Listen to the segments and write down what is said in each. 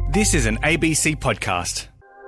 This is an ABC podcast.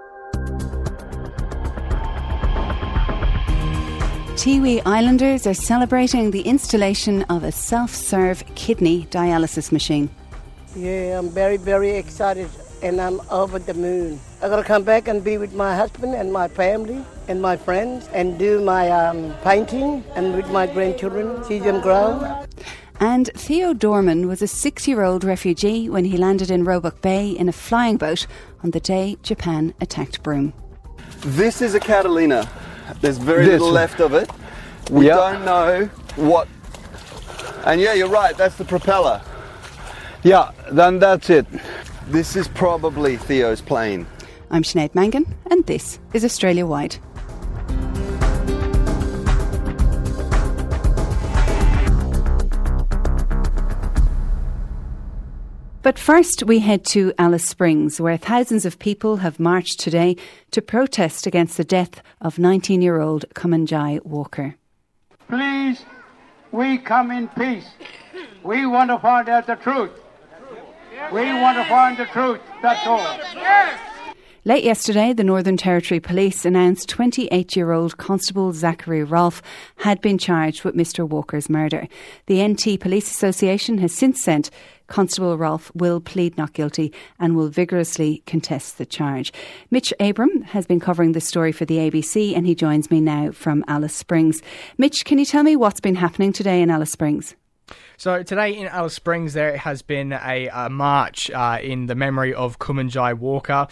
Tiwi Islanders are celebrating the installation of a self-serve kidney dialysis machine. Yeah, I'm very, very excited and I'm over the moon. I'm going to come back and be with my husband and my family and my friends and do my painting and with my grandchildren, see them grow. And Theo Dorman was a 6-year-old refugee when he landed in Roebuck Bay in a flying boat on the day Japan attacked Broome. This is a Catalina. There's very little left of it. We don't know what... And yeah, you're right, that's the propeller. Yeah, then that's it. This is probably Theo's plane. I'm Sinead Mangan and this is Australia Wide. But first we head to Alice Springs, where thousands of people have marched today to protest against the death of 19-year-old Kumanjayi Walker. Please, we come in peace. We want to find out the truth. We want to find the truth, that's all. Late yesterday, the Northern Territory Police announced 28-year-old Constable Zachary Rolfe had been charged with Mr Walker's murder. The NT Police Association has since said Constable Rolfe will plead not guilty and will vigorously contest the charge. Mitch Abram has been covering this story for the ABC and he joins me now from Alice Springs. Mitch, can you tell me what's been happening today in Alice Springs? So today in Alice Springs there has been a march in the memory of Kumanjayi Walker.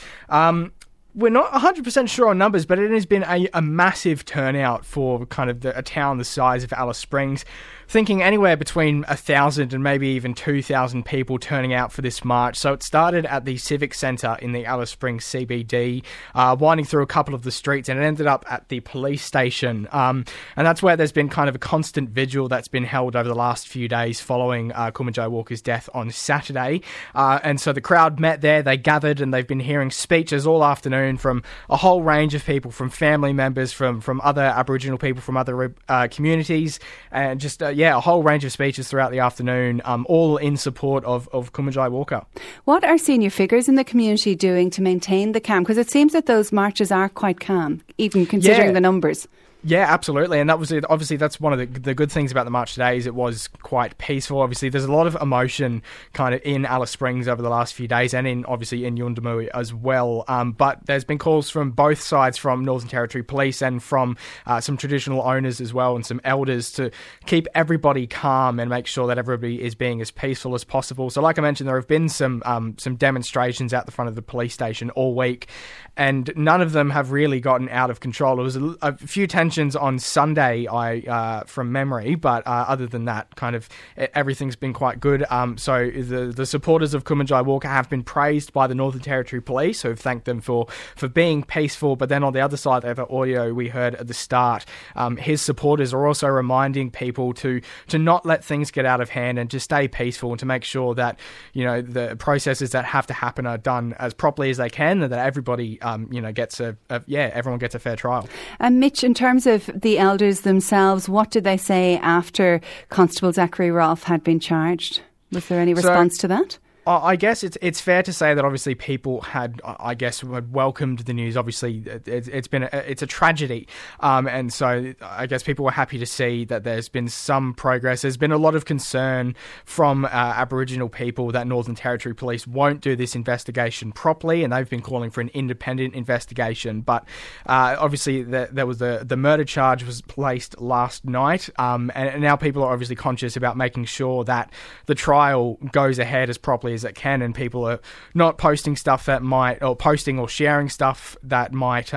We're not 100% sure on numbers, but it has been a massive turnout for kind of a town the size of Alice Springs. Thinking anywhere between 1,000 and maybe even 2,000 people turning out for this march. So it started at the Civic Centre in the Alice Springs CBD, winding through a couple of the streets, and it ended up at the police station. And that's where there's been kind of a constant vigil that's been held over the last few days following Kumanjayi Walker's death on Saturday. And so the crowd met there, they gathered, and they've been hearing speeches all afternoon from a whole range of people, from family members, from other Aboriginal people, from other communities, and just... a whole range of speeches throughout the afternoon, all in support of Kumanjayi Walker. What are senior figures in the community doing to maintain the calm? Because it seems that those marches are quite calm, even considering the numbers. Yeah, absolutely. And that was it. Obviously, that's one of the good things about the march today is it was quite peaceful. Obviously, there's a lot of emotion kind of in Alice Springs over the last few days and obviously in Yuendumu as well. But there's been calls from both sides, from Northern Territory Police and from some traditional owners as well and some elders, to keep everybody calm and make sure that everybody is being as peaceful as possible. So like I mentioned, there have been some demonstrations out the front of the police station all week, and none of them have really gotten out of control. There was a few tensions on Sunday, from memory, but other than that, kind of everything's been quite good. So the supporters of Kumanjayi Walker have been praised by the Northern Territory Police, who have thanked them for being peaceful. But then on the other side, the audio we heard at the start, his supporters are also reminding people to not let things get out of hand and to stay peaceful and to make sure that the processes that have to happen are done as properly as they can, and that everybody gets everyone gets a fair trial. And Mitch, in terms of the elders themselves, what did they say after Constable Zachary Rolfe had been charged? Was there any response to that? I guess it's fair to say that obviously people had welcomed the news. Obviously, it's a tragedy, and so I guess people were happy to see that there's been some progress. There's been a lot of concern from Aboriginal people that Northern Territory Police won't do this investigation properly, and they've been calling for an independent investigation. But obviously, there was the murder charge was placed last night, and now people are obviously conscious about making sure that the trial goes ahead as properly as it can, and people are not posting stuff that might, or posting or sharing stuff that might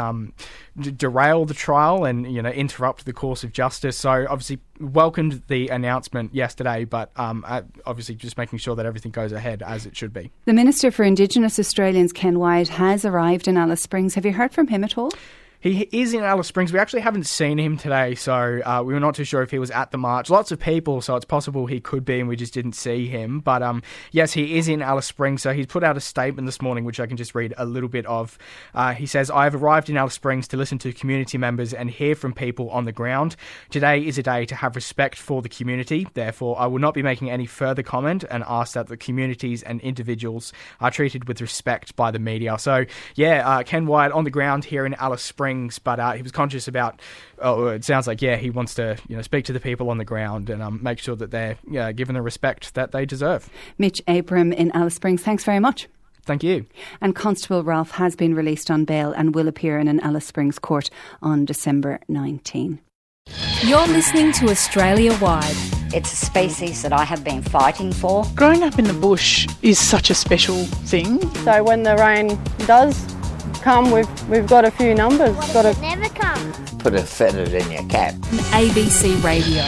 derail the trial and interrupt the course of justice. So obviously welcomed the announcement yesterday, but obviously just making sure that everything goes ahead as it should be. The Minister for Indigenous Australians, Ken Wyatt, has arrived in Alice Springs. Have you heard from him at all? He is in Alice Springs. We actually haven't seen him today, so we were not too sure if he was at the march. Lots of people, so it's possible he could be, and we just didn't see him. But yes, he is in Alice Springs, so he's put out a statement this morning, which I can just read a little bit of. He says, "I have arrived in Alice Springs to listen to community members and hear from people on the ground. Today is a day to have respect for the community. Therefore, I will not be making any further comment and ask that the communities and individuals are treated with respect by the media." So, yeah, Ken Wyatt on the ground here in Alice Springs, but he was conscious about, it sounds like, he wants to speak to the people on the ground and make sure that they're given the respect that they deserve. Mitch Abram in Alice Springs, thanks very much. Thank you. And Constable Ralph has been released on bail and will appear in an Alice Springs court on December 19. You're listening to Australia Wide. It's a species that I have been fighting for. Growing up in the bush is such a special thing. So when the rain does come, we've got a few numbers. What if it never comes? Put a feather in your cap. ABC Radio.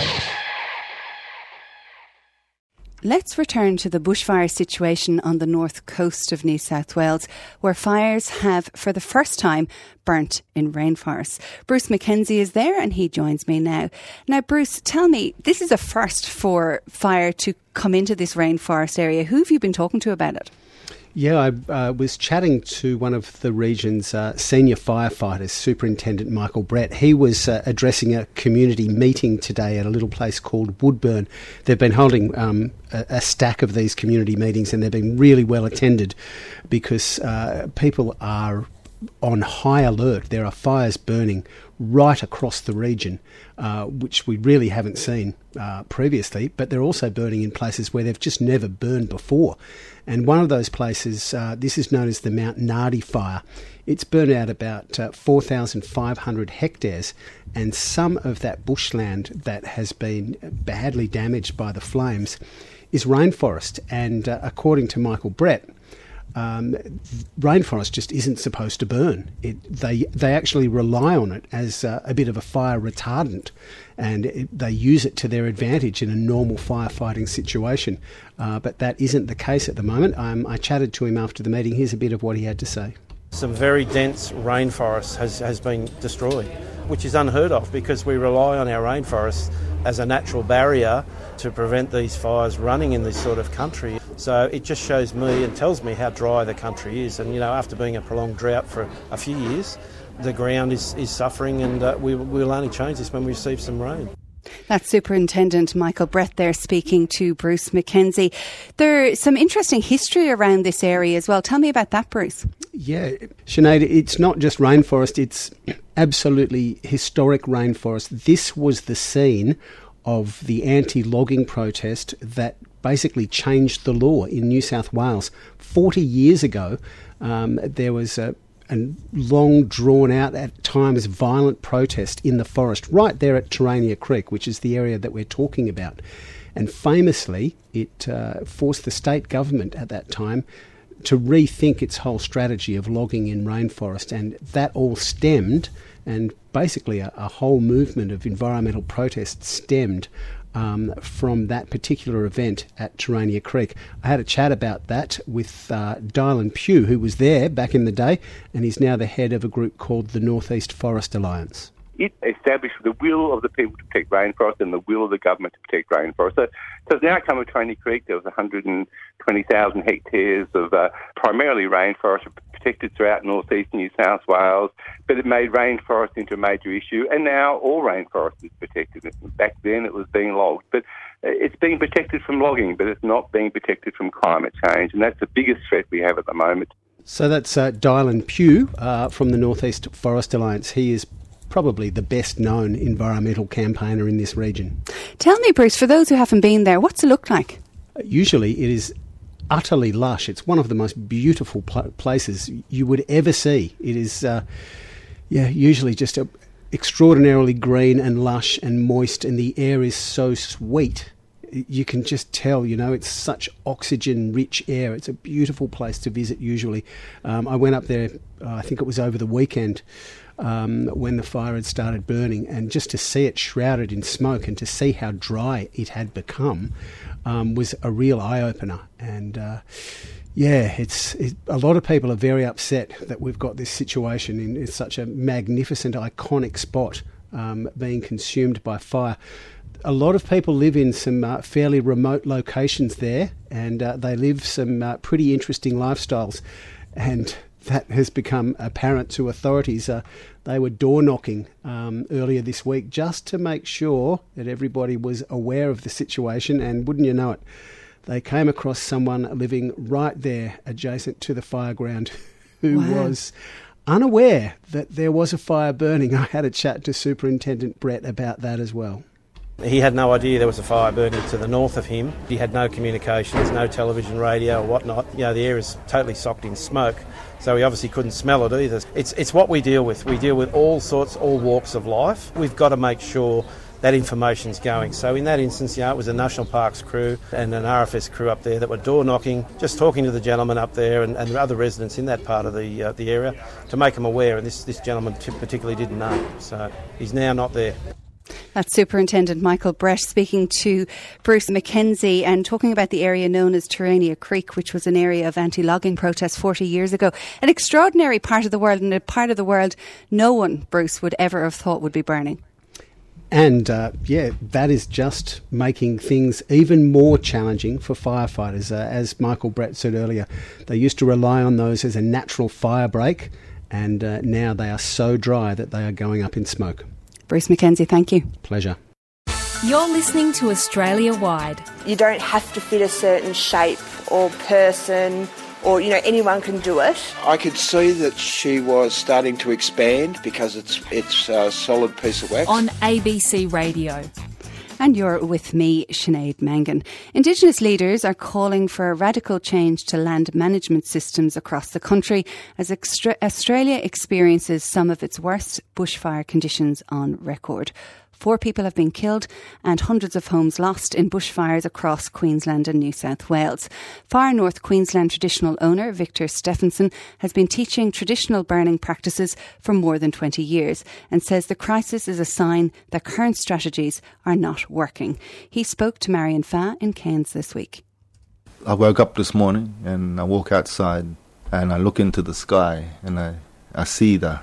Let's return to the bushfire situation on the north coast of New South Wales, where fires have, for the first time, burnt in rainforests. Bruce McKenzie is there and he joins me now. Now, Bruce, tell me, this is a first for fire to come into this rainforest area. Who have you been talking to about it? Yeah, I was chatting to one of the region's senior firefighters, Superintendent Michael Brett. He was addressing a community meeting today at a little place called Woodburn. They've been holding a stack of these community meetings and they've been really well attended because people are on high alert. There are fires burning right across the region, which we really haven't seen previously, but they're also burning in places where they've just never burned before. And one of those places, this is known as the Mount Nardi fire. It's burned out about 4,500 hectares, and some of that bushland that has been badly damaged by the flames is rainforest. And according to Michael Brett, rainforest just isn't supposed to burn. They actually rely on it as a bit of a fire retardant, and they use it to their advantage in a normal firefighting situation. But that isn't the case at the moment. I chatted to him after the meeting. Here's a bit of what he had to say. Some very dense rainforest has been destroyed, which is unheard of because we rely on our rainforests as a natural barrier to prevent these fires running in this sort of country. So it just shows me and tells me how dry the country is. And, after being a prolonged drought for a few years, the ground is suffering, and we'll only change this when we receive some rain. That's Superintendent Michael Brett there speaking to Bruce McKenzie. There's some interesting history around this area as well. Tell me about that, Bruce. Yeah, Sinead, it's not just rainforest, it's absolutely historic rainforest. This was the scene of the anti-logging protest that basically changed the law in New South Wales. 40 years ago, there was a long drawn out, at times violent protest in the forest right there at Terania Creek, which is the area that we're talking about. And famously, it forced the state government at that time to rethink its whole strategy of logging in rainforest, and that all stemmed, and basically a whole movement of environmental protest stemmed from that particular event at Terania Creek. I had a chat about that with Dylan Pugh, who was there back in the day, and he's now the head of a group called the North East Forest Alliance. It established the will of the people to protect rainforest and the will of the government to protect rainforest. So it's now come with Terania Creek. There was 120,000 hectares of primarily rainforest protected throughout northeast New South Wales, but it made rainforest into a major issue, and now all rainforest is protected. Back then it was being logged, but it's being protected from logging, but it's not being protected from climate change, and that's the biggest threat we have at the moment. So that's Dylan Pugh from the North East Forest Alliance. He is probably the best known environmental campaigner in this region. Tell me, Bruce, for those who haven't been there, what's it look like? Usually it is utterly lush. It's one of the most beautiful places you would ever see. It is usually just extraordinarily green and lush and moist, and the air is so sweet. You can just tell, it's such oxygen-rich air. It's a beautiful place to visit usually. I went up there, I think it was over the weekend, when the fire had started burning, and just to see it shrouded in smoke and to see how dry it had become was a real eye-opener. And Yeah, a lot of people are very upset that we've got this situation in such a magnificent, iconic spot being consumed by fire. A lot of people live in some fairly remote locations there, and they live some pretty interesting lifestyles. And that has become apparent to authorities. They were door knocking earlier this week just to make sure that everybody was aware of the situation, and wouldn't you know it, they came across someone living right there adjacent to the fireground who was unaware that there was a fire burning. I had a chat to Superintendent Brett about that as well. He had no idea there was a fire burning to the north of him. He had no communications, no television, radio or whatnot. You know, the air is totally socked in smoke, so he obviously couldn't smell it either. It's what we deal with. We deal with all sorts, all walks of life. We've got to make sure that information's going. So in that instance, it was a National Parks crew and an RFS crew up there that were door knocking, just talking to the gentleman up there and the other residents in that part of the area to make them aware. And this gentleman particularly didn't know, so he's now not there. That's Superintendent Michael Brett speaking to Bruce Mackenzie and talking about the area known as Terania Creek, which was an area of anti-logging protests 40 years ago. An extraordinary part of the world, and a part of the world no one, Bruce, would ever have thought would be burning. And, that is just making things even more challenging for firefighters. As Michael Brett said earlier, they used to rely on those as a natural fire break, and now they are so dry that they are going up in smoke. Bruce Mackenzie, thank you. Pleasure. You're listening to Australia Wide. You don't have to fit a certain shape or person or, anyone can do it. I could see that she was starting to expand because it's a solid piece of wax. On ABC Radio. And you're with me, Sinead Mangan. Indigenous leaders are calling for a radical change to land management systems across the country as Australia experiences some of its worst bushfire conditions on record. 4 people have been killed and hundreds of homes lost in bushfires across Queensland and New South Wales. Far North Queensland traditional owner Victor Stephenson has been teaching traditional burning practices for more than 20 years and says the crisis is a sign that current strategies are not working. He spoke to Marion Fa in Cairns this week. I woke up this morning and I walk outside and I look into the sky and I see the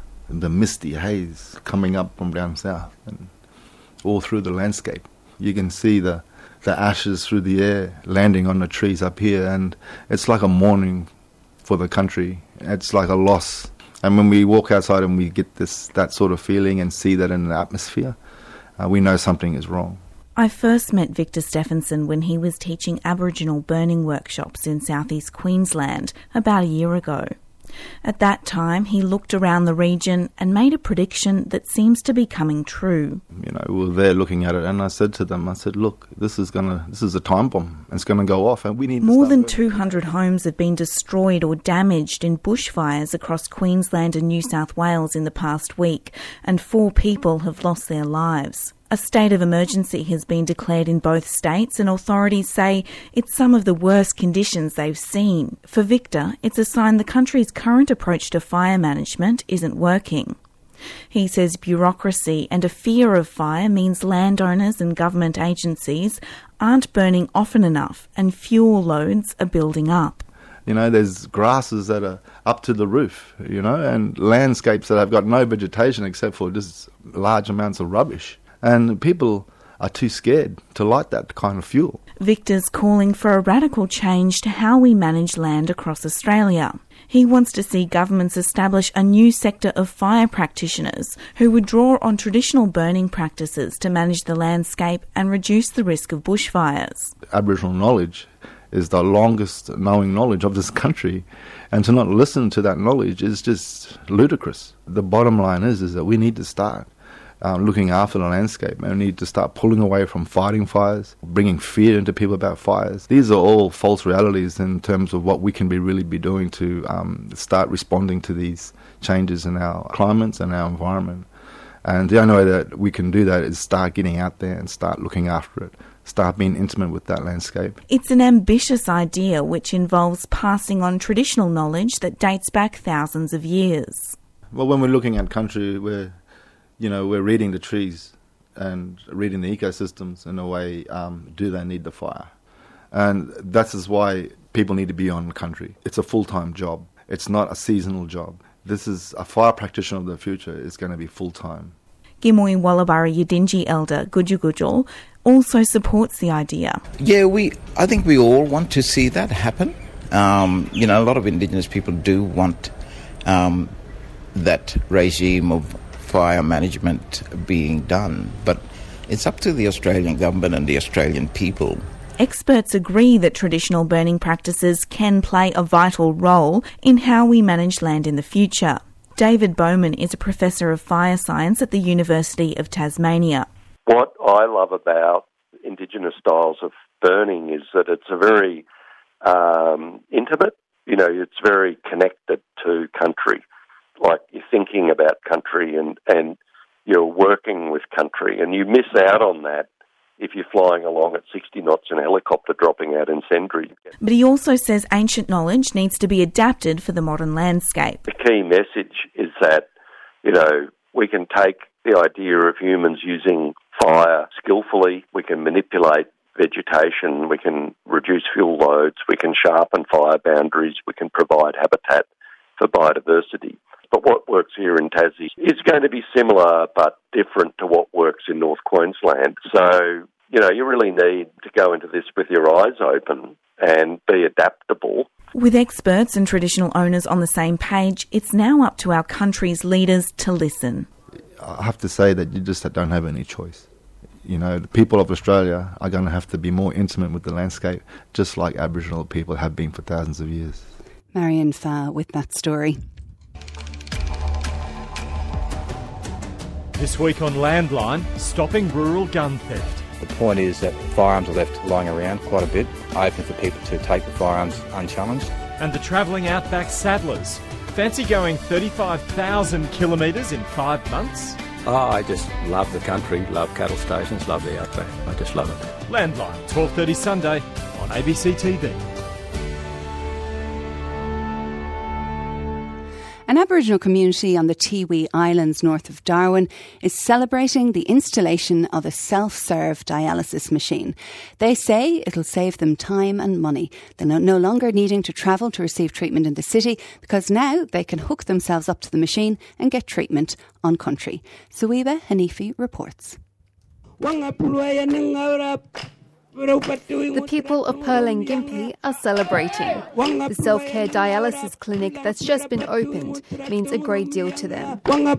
misty haze coming up from down south and all through the landscape. You can see the ashes through the air landing on the trees up here, and it's like a mourning for the country. It's like a loss. And when we walk outside and we get that sort of feeling and see that in the atmosphere, we know something is wrong. I first met Victor Stephenson when he was teaching Aboriginal burning workshops in southeast Queensland about a year ago. At that time, he looked around the region and made a prediction that seems to be coming true. We were there looking at it, and I said to them, look, this is a time bomb. It's going to go off, and we need More than 200 homes have been destroyed or damaged in bushfires across Queensland and New South Wales in the past week, and 4 people have lost their lives. A state of emergency has been declared in both states, and authorities say it's some of the worst conditions they've seen. For Victor, it's a sign the country's current approach to fire management isn't working. He says bureaucracy and a fear of fire means landowners and government agencies aren't burning often enough, and fuel loads are building up. There's grasses that are up to the roof, and landscapes that have got no vegetation except for just large amounts of rubbish. And people are too scared to light that kind of fuel. Victor's calling for a radical change to how we manage land across Australia. He wants to see governments establish a new sector of fire practitioners who would draw on traditional burning practices to manage the landscape and reduce the risk of bushfires. Aboriginal knowledge is the longest knowing knowledge of this country, and to not listen to that knowledge is just ludicrous. The bottom line is that we need to start looking after the landscape, and we need to start pulling away from fighting fires, bringing fear into people about fires. These are all false realities in terms of what we can really be doing to start responding to these changes in our climates and our environment. And the only way that we can do that is start getting out there and start looking after it, start being intimate with that landscape. It's an ambitious idea which involves passing on traditional knowledge that dates back thousands of years. Well, when we're looking at country where we're reading the trees and reading the ecosystems in a way, do they need the fire? And that is why people need to be on country. It's a full-time job. It's not a seasonal job. This is a fire practitioner of the future. It's going to be full-time. Gimui Wallabarra Yidinji elder Guju Gujul also supports the idea. Yeah, I think we all want to see that happen. A lot of Indigenous people do want that regime of fire management being done, but it's up to the Australian government and the Australian people. Experts agree that traditional burning practices can play a vital role in how we manage land in the future. David Bowman is a professor of fire science at the University of Tasmania. What I love about Indigenous styles of burning is that it's a very intimate, it's very connected to country. Like you're thinking about country and you're working with country, and you miss out on that if you're flying along at 60 knots in a helicopter dropping out incendiary. But he also says ancient knowledge needs to be adapted for the modern landscape. The key message is that, we can take the idea of humans using fire skillfully, we can manipulate vegetation, we can reduce fuel loads, we can sharpen fire boundaries, we can provide habitat for biodiversity. But what works here in Tassie is going to be similar but different to what works in North Queensland. So, you really need to go into this with your eyes open and be adaptable. With experts and traditional owners on the same page, it's now up to our country's leaders to listen. I have to say that you just don't have any choice. The people of Australia are going to have to be more intimate with the landscape, just like Aboriginal people have been for thousands of years. Marion Fa with that story. This week on Landline, stopping rural gun theft. The point is that firearms are left lying around quite a bit, open for people to take the firearms unchallenged. And the travelling outback saddlers. Fancy going 35,000 kilometres in 5 months? Oh, I just love the country, love cattle stations, love the outback. I just love it. Landline, 12:30 Sunday on ABC TV. An Aboriginal community on the Tiwi Islands north of Darwin is celebrating the installation of a self-serve dialysis machine. They say it'll save them time and money. They're no longer needing to travel to receive treatment in the city because now they can hook themselves up to the machine and get treatment on country. Suiba Hanifi reports. The people of Perling Gympie are celebrating. The self-care dialysis clinic that's just been opened means a great deal to them.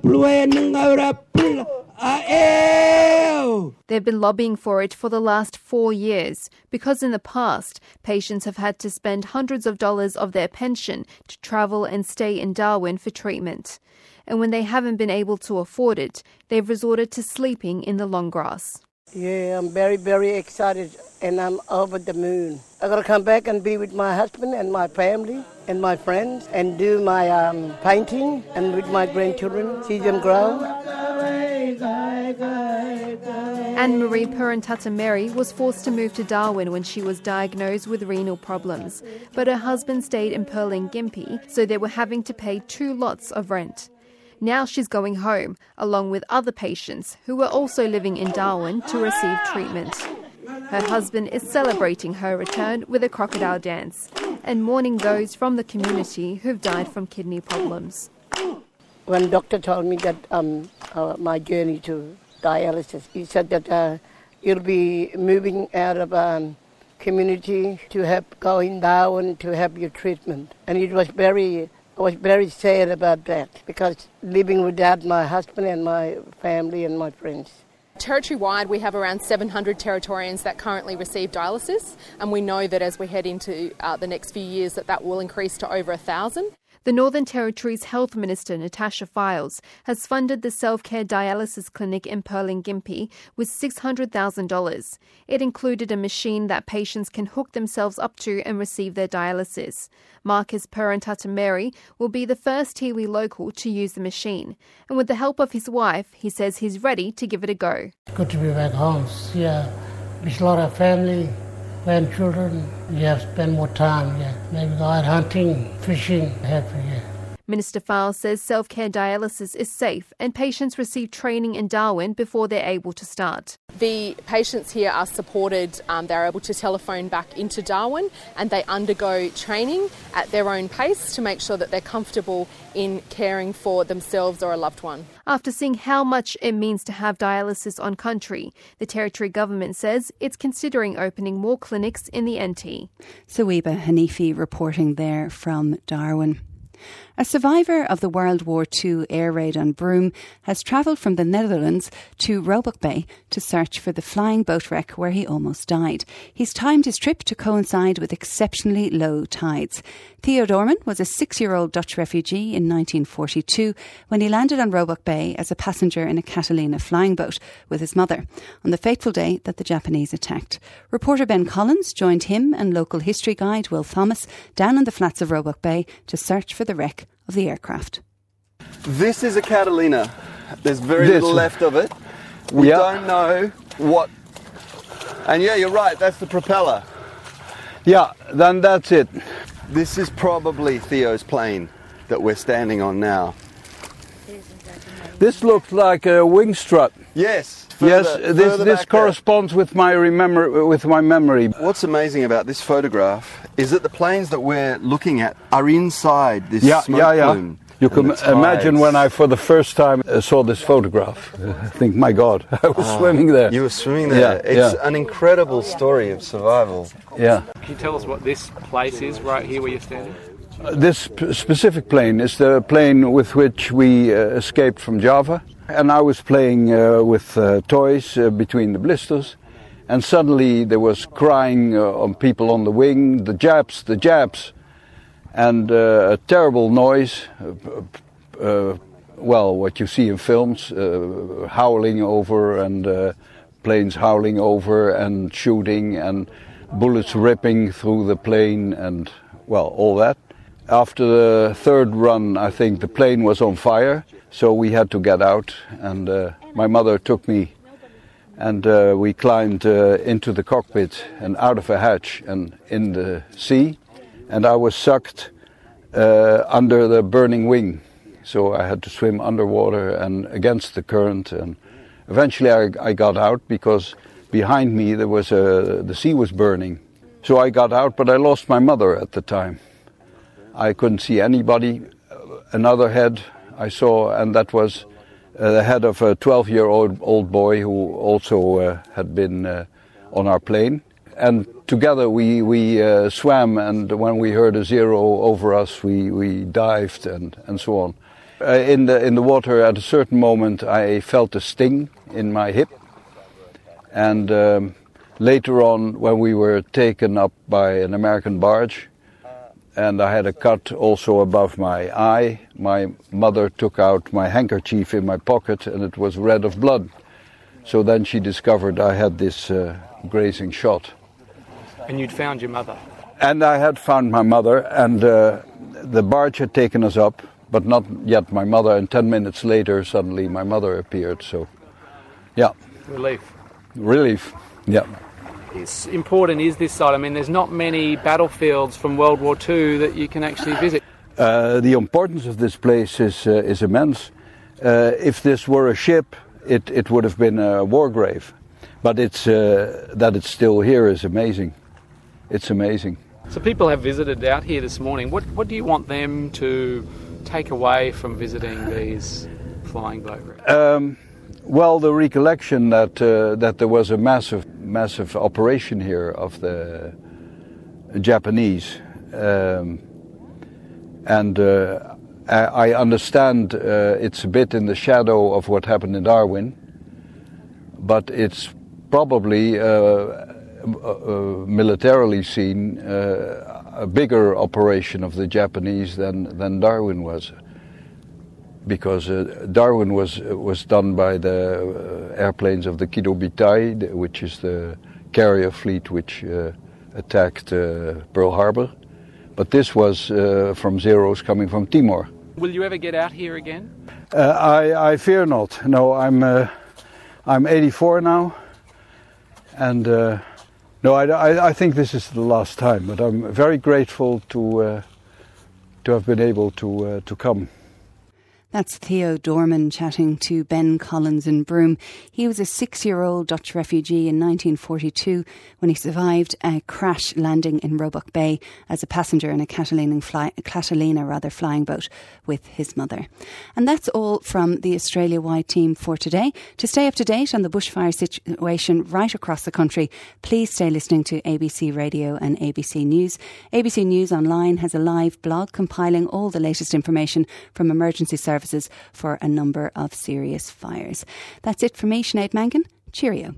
They've been lobbying for it for the last 4 years because in the past, patients have had to spend hundreds of dollars of their pension to travel and stay in Darwin for treatment. And when they haven't been able to afford it, they've resorted to sleeping in the long grass. Yeah, I'm very, very excited and I'm over the moon. I'm going to come back and be with my husband and my family and my friends and do my painting and with my grandchildren, see them grow. Anne-Marie Purantata Mary was forced to move to Darwin when she was diagnosed with renal problems, but her husband stayed in Perling Gympie, so they were having to pay 2 lots of rent. Now she's going home, along with other patients who were also living in Darwin to receive treatment. Her husband is celebrating her return with a crocodile dance and mourning those from the community who've died from kidney problems. When doctor told me that my journey to dialysis, he said that you'll be moving out of community to have go in Darwin to have your treatment. And I was very sad about that because living without my husband and my family and my friends. Territory-wide, we have around 700 Territorians that currently receive dialysis, and we know that as we head into the next few years that will increase to over 1,000. The Northern Territory's Health Minister, Natasha Files, has funded the self-care dialysis clinic in Perling Gympie with $600,000. It included a machine that patients can hook themselves up to and receive their dialysis. Marcus Purantata Mary will be the first Tiwi local to use the machine. And with the help of his wife, he says he's ready to give it a go. Good to be back home. Yeah, there's a lot of family. Grandchildren, you have to spend more time, maybe go out hunting, fishing, happy, Minister Fowles says self-care dialysis is safe and patients receive training in Darwin before they're able to start. The patients here are supported, they're able to telephone back into Darwin and they undergo training at their own pace to make sure that they're comfortable in caring for themselves or a loved one. After seeing how much it means to have dialysis on country, the Territory Government says it's considering opening more clinics in the NT. Saweba Hanifi reporting there from Darwin. A survivor of the World War II air raid on Broome has travelled from the Netherlands to Roebuck Bay to search for the flying boat wreck where he almost died. He's timed his trip to coincide with exceptionally low tides. Theo Dorman was a 6-year-old Dutch refugee in 1942 when he landed on Roebuck Bay as a passenger in a Catalina flying boat with his mother on the fateful day that the Japanese attacked. Reporter Ben Collins joined him and local history guide Will Thomas down on the flats of Roebuck Bay to search for the wreck of the aircraft. This is a Catalina. There's very little left of it. We don't know what... And yeah, you're right, that's the propeller. Yeah, then that's it. This is probably Theo's plane that we're standing on now. This looks like a wing strut. Yes. This corresponds with my memory. What's amazing about this photograph is that the planes that we're looking at are inside this smoke plume. You can imagine when I, for the first time, saw this photograph. I think, my God, I was swimming there. You were swimming there. It's an incredible story of survival. Yeah. Can you tell us what this place is right here where you're standing? This specific plane is the plane with which we escaped from Java. And I was playing with toys between the blisters. And suddenly there was crying on people on the wing, the Japs. And a terrible noise, what you see in films, howling over and planes howling over and shooting and bullets ripping through the plane and, all that. After the third run, I think the plane was on fire, so we had to get out. And my mother took me and we climbed into the cockpit and out of a hatch and in the sea. And I was sucked under the burning wing. So I had to swim underwater and against the current. And eventually I got out because behind me there was the sea was burning. So I got out, but I lost my mother at the time. I couldn't see anybody. Another head I saw, and that was the head of a 12-year-old boy who also had been on our plane. And together we swam, and when we heard a zero over us, we dived and so on. In the water, at a certain moment, I felt a sting in my hip. And later on, when we were taken up by an American barge, and I had a cut also above my eye, my mother took out my handkerchief in my pocket, and it was red of blood. So then she discovered I had this grazing shot. And you'd found your mother? And I had found my mother, and the barge had taken us up, but not yet my mother. And 10 minutes later, suddenly my mother appeared. So, yeah. Relief, yeah. It's important is this site? I mean, there's not many battlefields from World War II that you can actually visit. The importance of this place is immense. If this were a ship, it would have been a war grave. But that it's still here is amazing. It's amazing. So people have visited out here this morning. What do you want them to take away from visiting these flying boat wrecks? The recollection that there was a massive operation here of the Japanese, and I understand it's a bit in the shadow of what happened in Darwin, but it's probably militarily seen a bigger operation of the Japanese than Darwin was. Because Darwin was done by the airplanes of the Kido Butai, which is the carrier fleet which attacked Pearl Harbor. But this was from Zeros coming from Timor. Will you ever get out here again? I fear not. No, I'm 84 now, and I think this is the last time. But I'm very grateful to to have been able to come. That's Theo Dorman chatting to Ben Collins in Broome. He was a 6-year-old Dutch refugee in 1942 when he survived a crash landing in Roebuck Bay as a passenger in a Catalina flying boat with his mother. And that's all from the Australia-wide team for today. To stay up to date on the bushfire situation right across the country, please stay listening to ABC Radio and ABC News. ABC News Online has a live blog compiling all the latest information from emergency services for a number of serious fires. That's it from me, Sinead Mangan. Cheerio.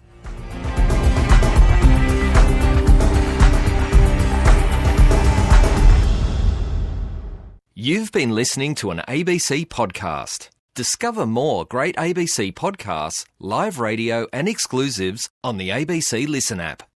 You've been listening to an ABC podcast. Discover more great ABC podcasts, live radio and exclusives on the ABC Listen app.